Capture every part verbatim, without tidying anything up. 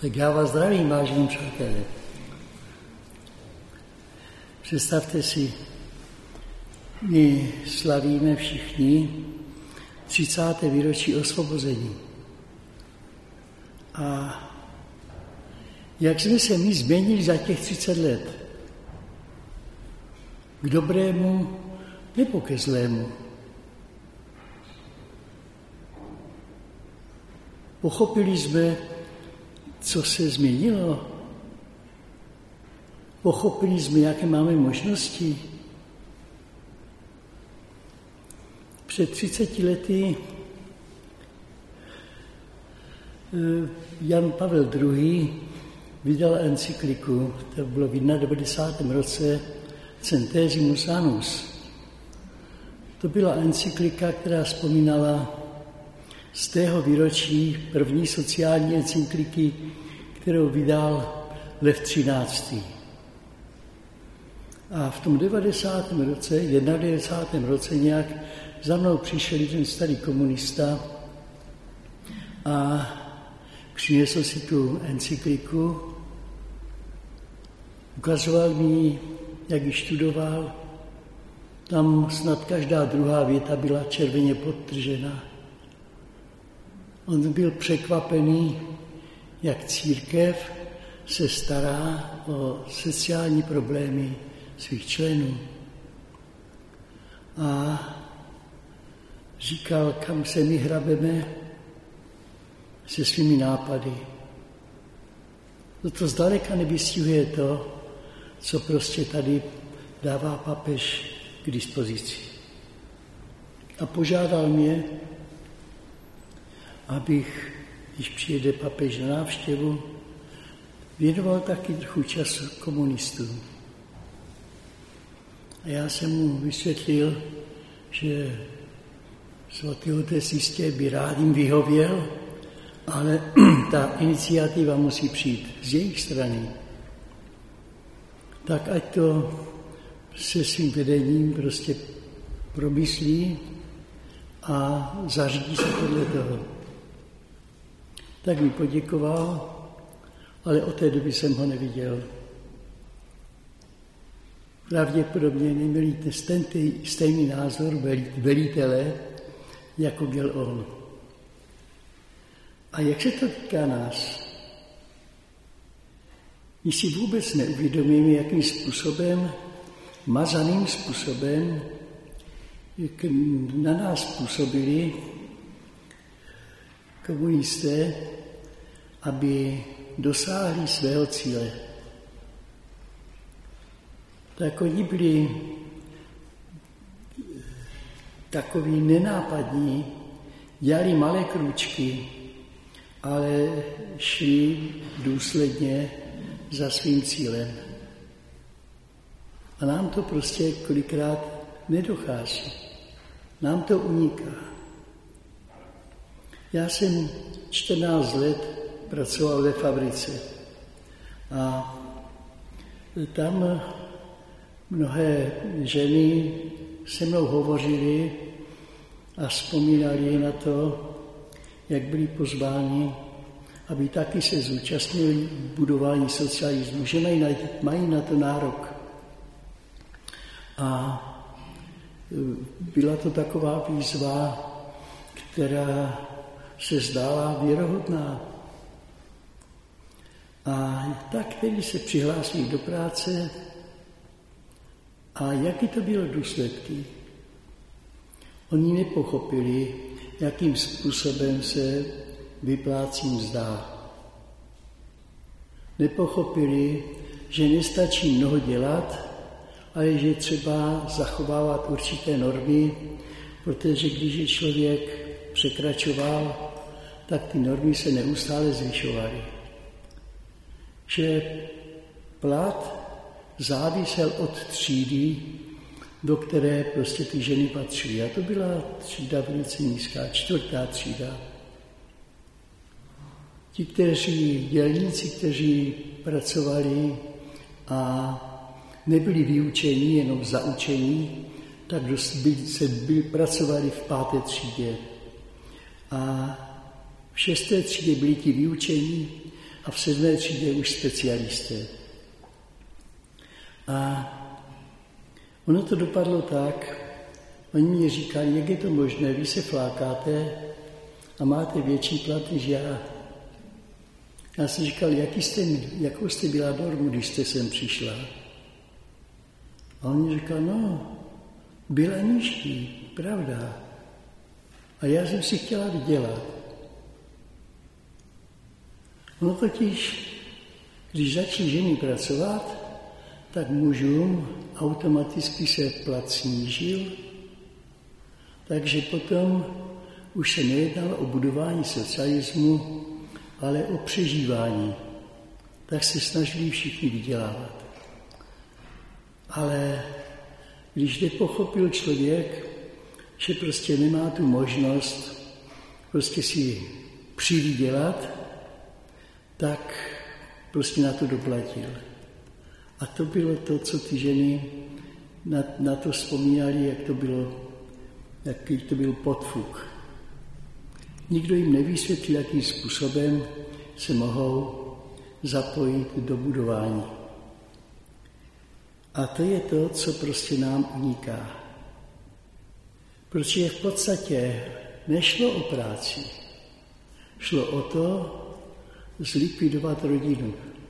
Tak já vás zdravím, vážení přátelé. Představte si, my slavíme všichni třicáté výročí osvobození. A jak jsme se my změnili za těch třicet let? K dobrému nebo ke zlému? Pochopili jsme, co se změnilo? Pochopili jsme, jaké máme možnosti? Před třiceti lety Jan Pavel druhý. vydal encykliku, to bylo v devadesátém prvním roce, Centesimus Annus. To byla encyklika, která vzpomínala z tého výročí první sociální encykliky, kterou vydal Lev třináctý. A v tom devadesátém roce, devadesátém prvním roce nějak za mnou přišel jeden starý komunista a přinesl si tu encykliku, ukazoval mi, jak ji studoval. Tam snad každá druhá věta byla červeně podtržena. On byl překvapený, jak církev se stará o sociální problémy svých členů. A říkal, kam se my hrabeme se svými nápady. To zdaleka nevystihuje to, co prostě tady dává papež k dispozici. A požádal mě, abych, když přijede papež na návštěvu, věnoval taky trochu času komunistům. A já jsem mu vysvětlil, že svatý otec jistě by rád jim vyhověl, ale ta iniciativa musí přijít z jejich strany. Tak ať to se svým vedením prostě promyslí a zařídí se podle toho. Tak mi poděkoval, ale od té doby jsem ho neviděl. Pravděpodobně neměli stejný názor velitele, jako měl on. A jak se to týká nás? My si vůbec neuvědomíme, jakým způsobem, mazaným způsobem na nás působili komunisté, aby dosáhli svého cíle. Tak oni byli takoví nenápadní, dělali malé krůčky, ale šli důsledně za svým cílem. A nám to prostě kolikrát nedochází. Nám to uniká. Já jsem čtrnáct let pracoval ve fabrice a tam mnohé ženy se mnou hovořily a vzpomínali na to, jak byli pozváni, aby taky se zúčastnili budování socialismu, že mají na, mají na to nárok. A byla to taková výzva, která se zdála věrohodná. A tak tedy se přihlásili do práce a jaký to bylo důsledky? Oni nepochopili, jakým způsobem se vyplácí mzda. Nepochopili, že nestačí mnoho dělat, ale že třeba zachovávat určité normy, protože když je člověk překračoval, tak ty normy se neustále zvyšovaly. Že plat závisel od třídy, do které prostě ty ženy patřily. A to byla třída velice nízká, čtvrtá třída. Ti, kteří, dělníci, kteří pracovali a nebyli vyučení, jenom zaučení, tak se byli, pracovali v páté třídě. A v šesté třídě byli ti vyučení a v sedmé třídě už specialisté. A ono to dopadlo tak, oni mi říkali, jak je to možné, vy se flákáte a máte větší plat než já. Já jsem říkal, jaký jste, jakou jste byla normu, když jste sem přišla? A on mi říkal, no, byla nižší, pravda. A já jsem si chtěla vydělat. Ono totiž, když začí ženy pracovat, tak mužům automaticky se plat snížil, takže potom už se nejednalo o budování socialismu, ale o přežívání. Tak se snažili všichni vydělávat. Ale když nepochopil člověk, že prostě nemá tu možnost prostě si přivydělat, tak prostě na to doplatil. A to bylo to, co ty ženy na, na to vzpomínali, jak to bylo, jaký to byl podfuk. Nikdo jim nevysvětlil, jakým způsobem se mohou zapojit do budování. A to je to, co prostě nám uniká. Protože v podstatě nešlo o práci. Šlo o to zlikvidovat rodinu.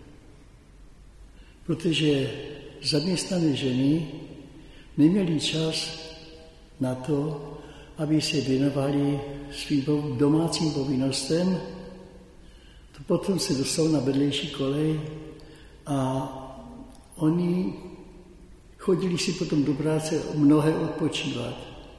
Protože zaměstnané ženy neměly čas na to, aby se věnovali svým domácím povinnostem. To potom se dostalo na vedlejší kolej a oni chodili si potom do práce mnohé odpočívat.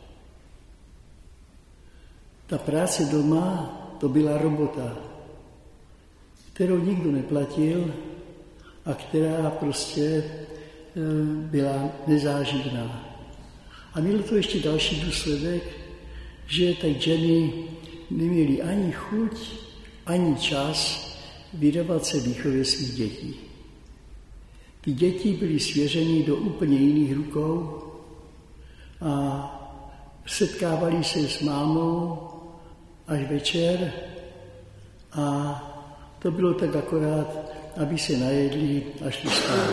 Ta práce doma, to byla robota, kterou nikdo neplatil a která prostě byla nezáživná. A mělo to ještě další důsledek, že tak ženy neměly ani chuť, ani čas věnovat se výchově svých dětí. Ty děti byly svěřeny do úplně jiných rukou a setkávali se s mámou až večer a to bylo tak akorát, aby se najedli a šli spát.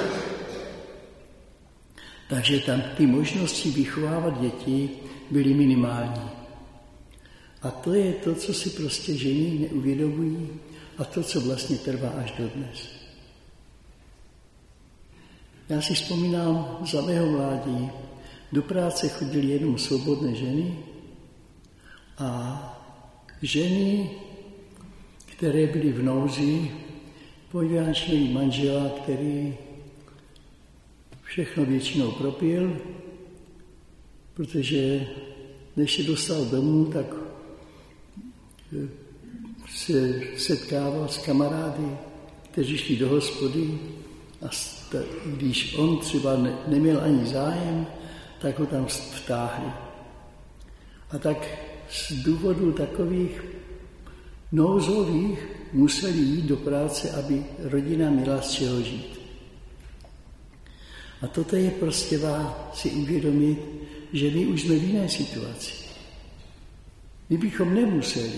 Takže tam ty možnosti vychovávat děti byly minimální. A to je to, co si prostě ženy neuvědomují a to, co vlastně trvá až dodnes. Já si vzpomínám, za mého mládí do práce chodily jenom svobodné ženy a ženy, které byly v nouzi, poněvadž měli manžela, který všechno většinou propil, protože než se dostal domů, tak se setkával s kamarády, kteří šli do hospody a když on třeba ne, neměl ani zájem, tak ho tam vtáhli. A tak z důvodu takových nouzových museli jít do práce, aby rodina měla z čeho žít. A toto je prostě vás si uvědomit, že my už jsme v jiné situaci. My bychom nemuseli,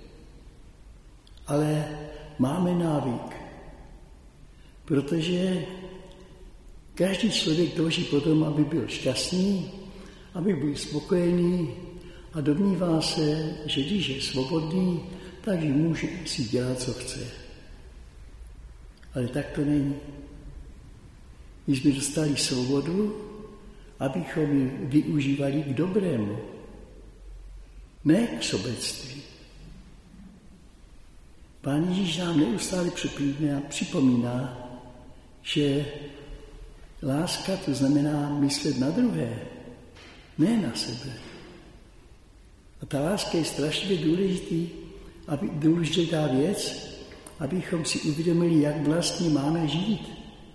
ale máme návyk, protože každý člověk touží potom, aby byl šťastný, aby byl spokojený a domnívá se, že když je svobodný, takže může si dělat, co chce. Ale tak to není. My jsme dostali svobodu, abychom ji využívali k dobrému, ne k sobectví. Pán Ježíš nám neustále připomíná, že láska to znamená myslet na druhé, ne na sebe. A ta láska je strašně důležitý, aby, důležitá věc, abychom si uvědomili, jak vlastně máme žít.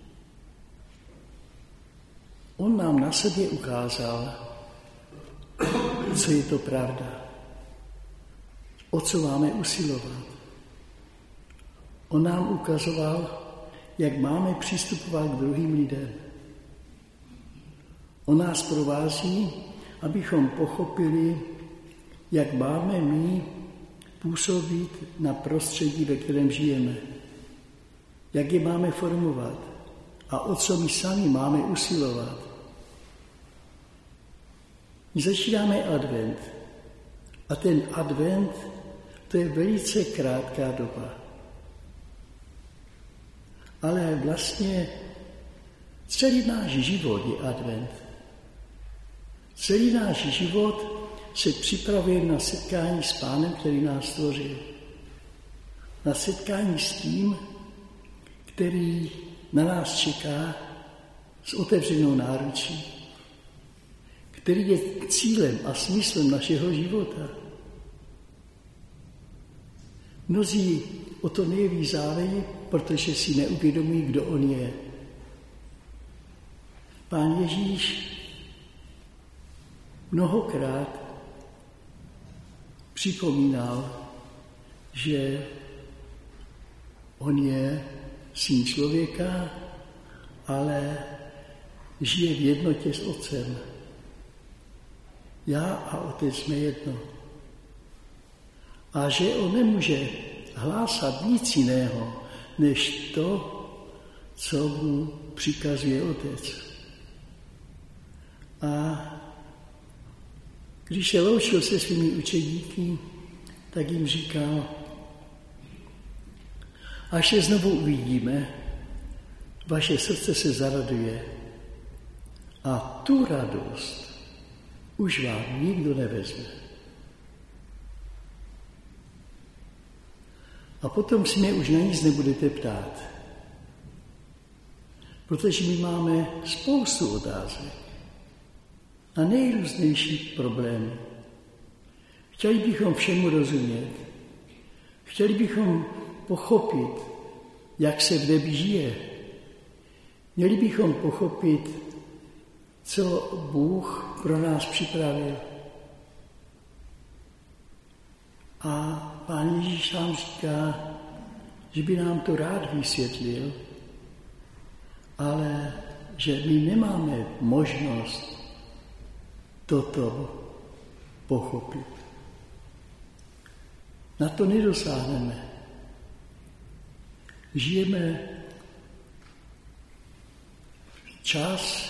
On nám na sobě ukázal, co je to pravda, o co máme usilovat. On nám ukazoval, jak máme přistupovat k druhým lidem. On nás provází, abychom pochopili, jak máme my působit na prostředí, ve kterém žijeme. jak je máme formovat a o co my sami máme usilovat. My začínáme advent a ten advent to je velice krátká doba. Ale vlastně celý náš život je advent. Celý náš život se připravuje na setkání s Pánem, který nás stvořil. Na setkání s tím, který na nás čeká s otevřenou náručí, který je cílem a smyslem našeho života. Mnozí o to nejeví zájem, protože si neuvědomí, kdo on je. Pán Ježíš mnohokrát připomínal, že on je syn člověka, ale žije v jednotě s Otcem. Já a Otec jsme jedno. A že on nemůže hlásat nic jiného, než to, co mu přikazuje Otec. A když se loučil se svými učedníky, tak jim říkal, až se znovu uvidíme, vaše srdce se zaraduje a tu radost už vám nikdo nevezme. A potom si mě už na nic nebudete ptát, protože my máme spoustu otázek a nejrůznější problémy. Chtěli bychom všemu rozumět, chtěli bychom pochopit, jak se v nebi žije. Měli bychom pochopit, co Bůh pro nás připravil. A Pán Ježíš nám říká, že by nám to rád vysvětlil, ale že my nemáme možnost toto pochopit. Na to nedosáhneme. Žijeme čas,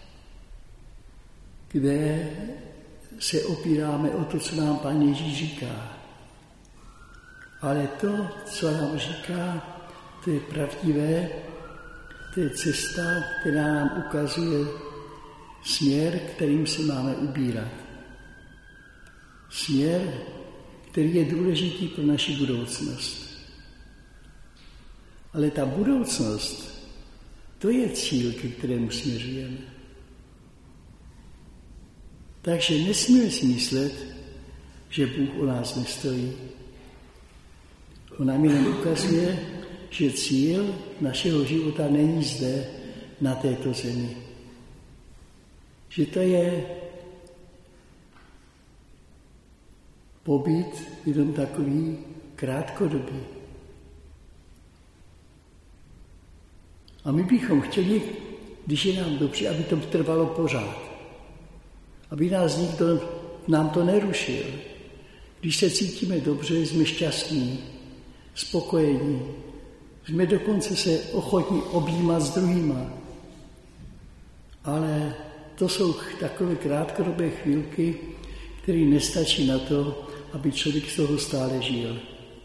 kde se opíráme o to, co nám Pán Ježíš říká. Ale to, co nám říká, to je pravdivé, to je cesta, která nám ukazuje směr, kterým se máme ubírat. Směr, který je důležitý pro naši budoucnost. Ale ta budoucnost, to je cíl, ke kterému směřujeme. Takže nesmíme si myslet, že Bůh o nás nestojí. On nám jen ukazuje, že cíl našeho života není zde, na této zemi. Že to je pobyt jenom takový krátkodobý. A my bychom chtěli, když je nám dobře, aby to trvalo pořád. Aby nás nikdo nám to nerušil. Když se cítíme dobře, jsme šťastní, spokojení. Jsme dokonce se ochotní objímat s druhýma. Ale to jsou takové krátkodobé chvílky, které nestačí na to, aby člověk z toho stále žil.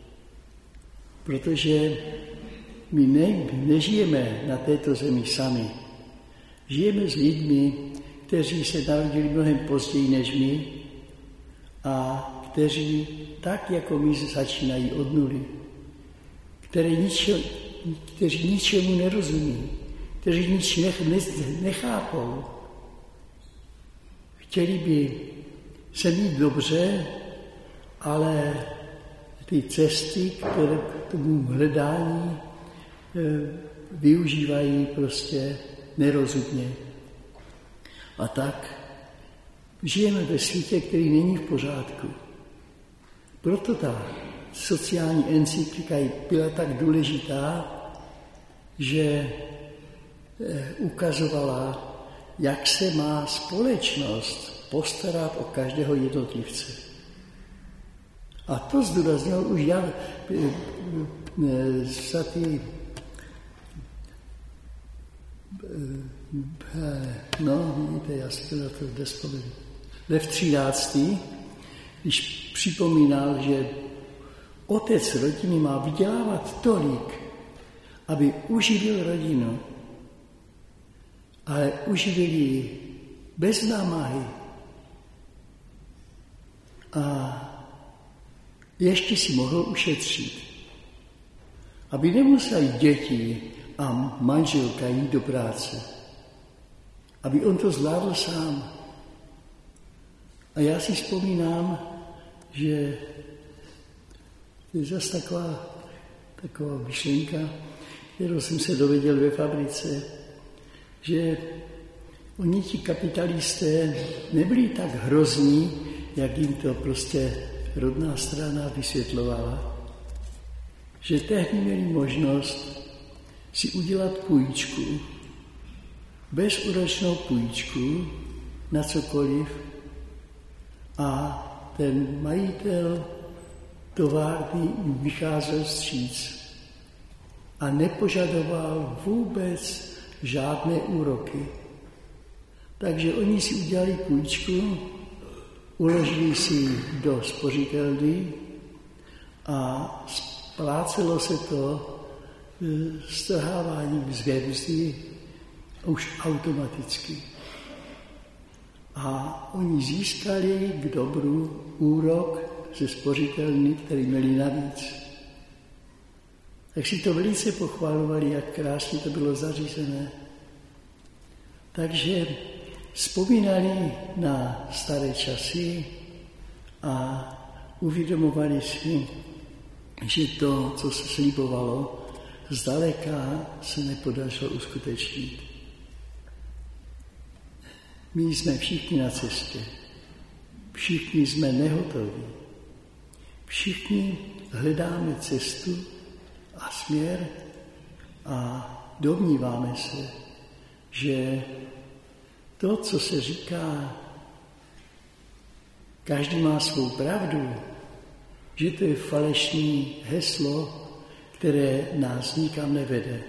Protože my ne, nežijeme na této zemi sami. Žijeme s lidmi, kteří se narodili mnohem později než my a kteří tak, jako my, začínají od nuly. Které ničo, kteří ničemu nerozumí, kteří nic nech, ne, nechápou. Chtěli by se mít dobře, ale ty cesty, které k tomu hledání využívají prostě nerozumně. A tak žijeme ve světě, který není v pořádku. Proto ta sociální encyklika byla tak důležitá, že ukazovala, jak se má společnost postarat o každého jednotlivce. A to zdůraznil už Jan svatý no vidíte, já si to na to despomenu. Lev třináctý, když připomínal, že otec rodiny má vydělávat tolik, aby uživil rodinu, ale uživil ji bez námahy. A ještě si mohl ušetřit, aby nemuseli děti a manželka jít do práce, aby on to zvládl sám. A já si vzpomínám, že to je zase taková, taková myšlenka, kterou jsem se dověděl ve fabrice, že oni ti kapitalisté nebyli tak hrozní, jak jim to prostě rodná strana vysvětlovala. Že tehdy měli možnost si udělat půjčku, bezúročnou půjčku na cokoliv a ten majitel továrny jim vycházel vstříc a nepožadoval vůbec žádné úroky. Takže oni si udělali půjčku, uložili si do spořitelny a splácelo se to strháváním z mzdy už automaticky. A oni získali k dobru úrok ze spořitelny, který měli navíc. Tak si to velice pochvalovali, jak krásně to bylo zařízené. Takže vzpomínali na staré časy a uvědomovali si, že to, co se slibovalo, zdaleka se nepodařilo uskutečnit. My jsme všichni na cestě. Všichni jsme nehotoví. Všichni hledáme cestu a směr a domníváme se, že to, co se říká, každý má svou pravdu, že to je falešné heslo, které nás nikam nevede.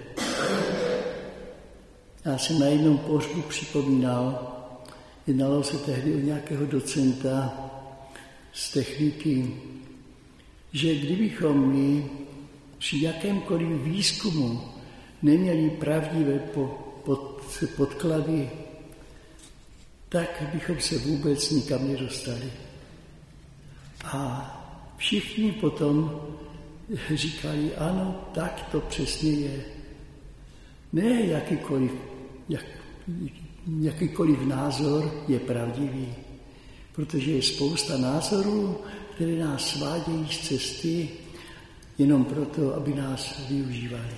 Já jsem na jednom pohřbu připomínal, jednalo se tehdy o nějakého docenta z techniky, že kdybychom my při jakémkoliv výzkumu neměli pravdivé pod, podklady, tak bychom se vůbec nikam nedostali. A všichni potom říkali, ano, tak to přesně je. Ne jakýkoliv, jak, jakýkoliv názor je pravdivý, protože je spousta názorů, které nás svádějí z cesty jenom proto, aby nás využívali.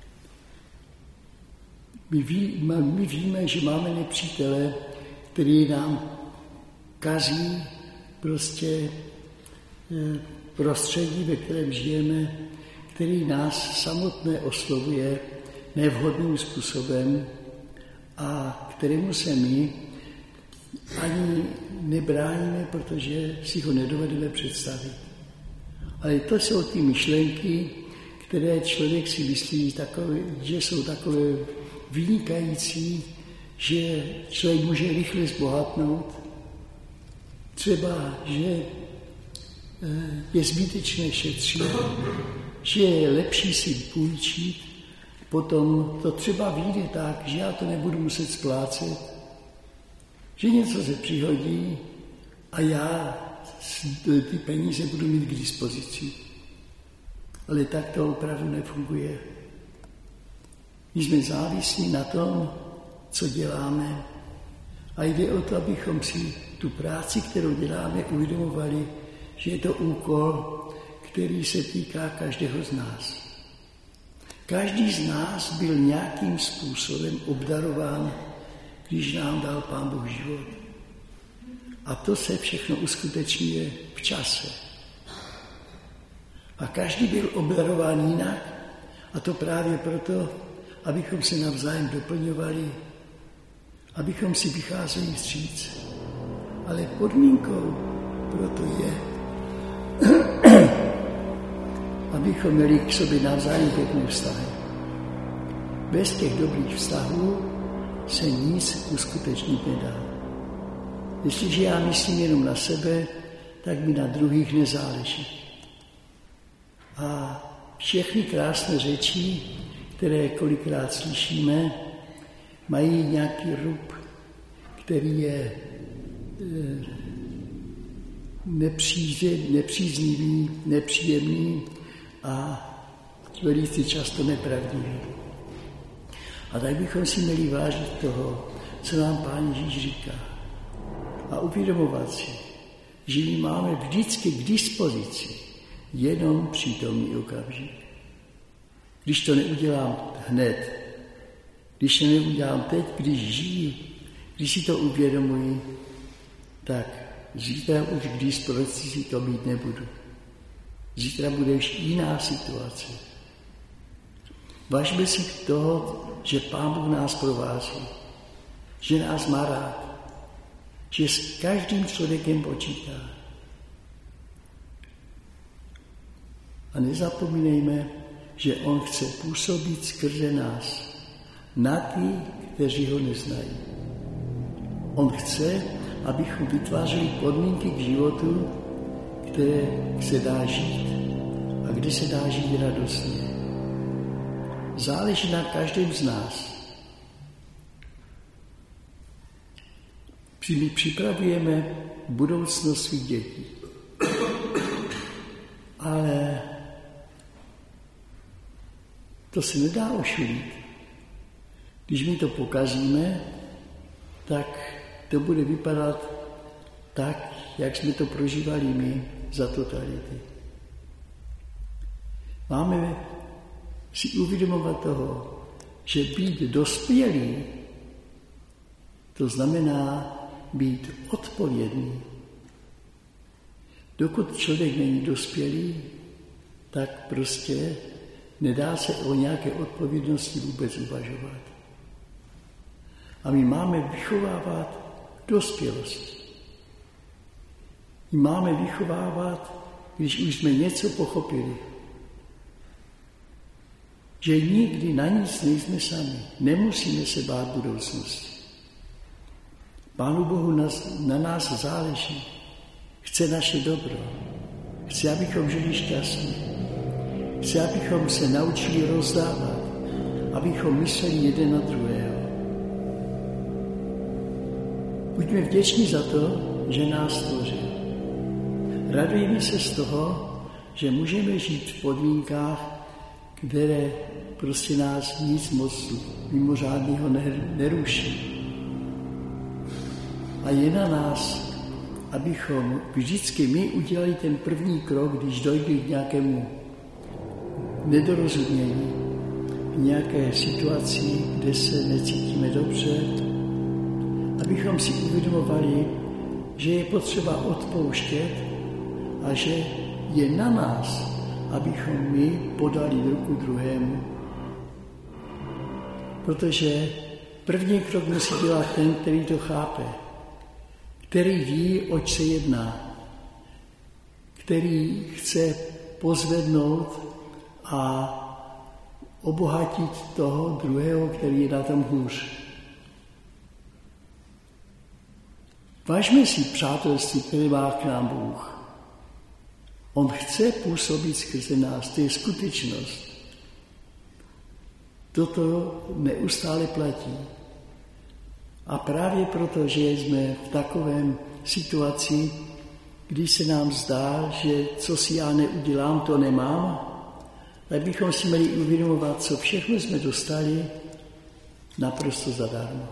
My, ví, my víme, že máme nepřítele, který nám kazí prostě prostředí, ve kterém žijeme, který nás samotné oslovuje nevhodným způsobem a kterému se my ani nebráníme, protože si ho nedovedeme představit. Ale to jsou ty myšlenky, které člověk si myslí, takové, že jsou takové vynikající, že člověk může rychle zbohatnout. Třeba, že je zbytečné šetřit, že je lepší si půjčit, potom to třeba vyjde tak, že já to nebudu muset splácet, že něco se přihodí a já ty peníze budu mít k dispozici. Ale tak to opravdu nefunguje. My jsme závislí na tom, co děláme a jde o to, abychom si tu práci, kterou děláme, uvědomovali, že je to úkol, který se týká každého z nás. Každý z nás byl nějakým způsobem obdarován, když nám dal Pán Bůh život. A to se všechno uskutečňuje v čase. A každý byl obdarován jinak, a to právě proto, abychom se navzájem doplňovali, abychom si vycházeli vstříc. Ale podmínkou proto je, abychom měli k sobě navzájem pěkné vztahy. Bez těch dobrých vztahů se nic uskutečnit nedá. Jestliže já myslím jenom na sebe, tak mi na druhých nezáleží. A všechny krásné řeči, které kolikrát slyšíme, mají nějaký rub, který je nepříznivý, nepříjemný a velice často nepravdivý. A tak bychom si měli vážit toho, co nám Pán Ježíš říká. A uvědomovat si, že my máme vždycky k dispozici jenom přítomný okamžik. Když to neudělám hned, když to neudělám teď, když žiju, když si to uvědomuji, tak zítra už k dispozici to mít nebudu. Zítra bude už jiná situace. Vážme si toho, že Pán Bůh nás provází, že nás má rád, že s každým člověkem počítá. A nezapomínejme, že on chce působit skrze nás na ty, kteří ho neznají. On chce, abychom vytvářeli podmínky k životu, které se dá žít a kde se dá žít radostně. Záleží na každém z nás. My připravujeme budoucnost svých dětí. Ale to se nedá ošulit. Když my to pokazíme, tak to bude vypadat tak, jak jsme to prožívali my za totality. Máme si uvědomovat toho, že být dospělý, to znamená být odpovědný. Dokud člověk není dospělý, tak prostě nedá se o nějaké odpovědnosti vůbec uvažovat. A my máme vychovávat dospělost. My máme vychovávat, když už jsme něco pochopili. Že nikdy na nic nejsme sami. Nemusíme se bát budoucnosti. Pánu Bohu nás, na nás záleží. Chce naše dobro. Chce, abychom žili šťastně. Chce, abychom se naučili rozdávat. Abychom mysleli jeden na druhého. Buďme vděční za to, že nás stvořil. Radujeme se z toho, že můžeme žít v podmínkách, které prostě nás nic moc mimořádného neruší. A je na nás, abychom vždycky my udělali ten první krok, když dojde k nějakému nedorozumění, k nějaké situaci, kde se necítíme dobře, abychom si uvědomovali, že je potřeba odpouštět a že je na nás, abychom my podali ruku druhému. Protože první krok musí dělat ten, který to chápe, který ví, oč se jedná, který chce pozvednout a obohatit toho druhého, který je na tom hůř. Vážme si přátelství, které má k nám Bůh. On chce působit skrze nás, to je skutečnost. Toto neustále platí. A právě proto, že jsme v takovém situaci, kdy se nám zdá, že co si já neudělám, to nemám, tak bychom si měli uvědomovat, co všechno jsme dostali naprosto zadarmo.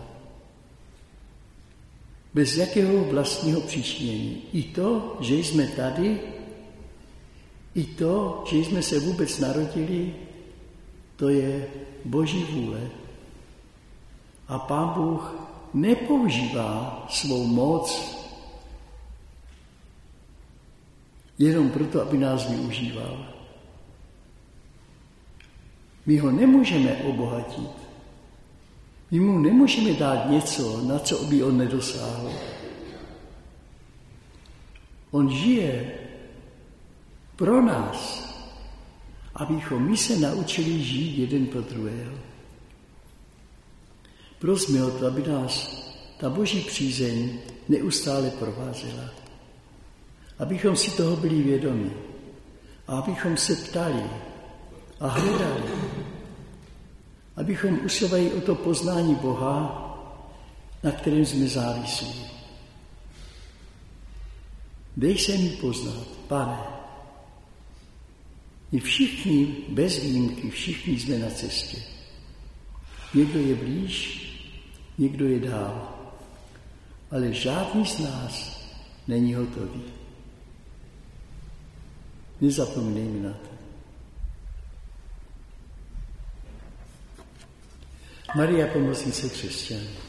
Bez jakého vlastního přičinění. I to, že jsme tady, i to, že jsme se vůbec narodili, to je Boží vůle. A Pán Bůh nepoužívá svou moc jenom proto, aby nás využíval. My ho nemůžeme obohatit. My mu nemůžeme dát něco, na co by on nedosáhl. On žije pro nás, abychom my se naučili žít jeden pro druhého. Prosme o to, aby nás ta Boží přízeň neustále provázela. Abychom si toho byli vědomi. A abychom se ptali a hledali. Abychom usilovali o to poznání Boha, na kterém jsme závislí. Dej se mi poznat, Pane. My všichni, bez výjimky, všichni jsme na cestě. Někdo je blíž, někdo je dál. Ale žádný z nás není hotový. Nezapomínejme na to. Maria, pomocnice křesťanů.